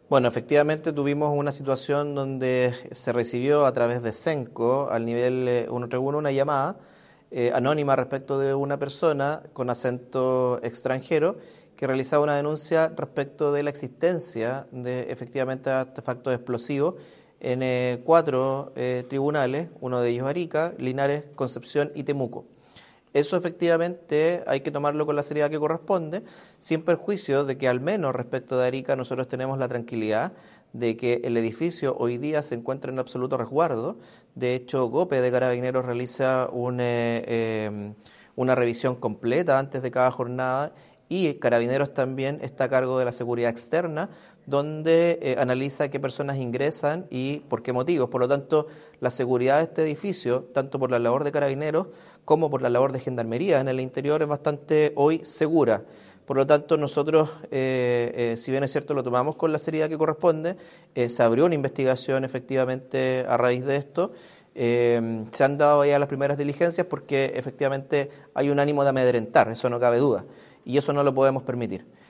Bueno, efectivamente tuvimos una situación donde se recibió a través de Senco al nivel 131 una llamada anónima respecto de una persona con acento extranjero que realizaba una denuncia respecto de la existencia de efectivamente artefactos explosivos en cuatro tribunales, uno de ellos Arica, Linares, Concepción y Temuco. Eso efectivamente hay que tomarlo con la seriedad que corresponde, sin perjuicio de que al menos respecto de Arica nosotros tenemos la tranquilidad de que el edificio hoy día se encuentra en absoluto resguardo. De hecho, GOPE de Carabineros realiza una revisión completa antes de cada jornada y Carabineros también está a cargo de la seguridad externa, donde analiza qué personas ingresan y por qué motivos. Por lo tanto, la seguridad de este edificio, tanto por la labor de Carabineros como por la labor de Gendarmería en el interior, es bastante hoy segura. Por lo tanto, nosotros, si bien es cierto, lo tomamos con la seriedad que corresponde, se abrió una investigación efectivamente a raíz de esto. Se han dado ya las primeras diligencias porque efectivamente hay un ánimo de amedrentar, eso no cabe duda, y eso no lo podemos permitir.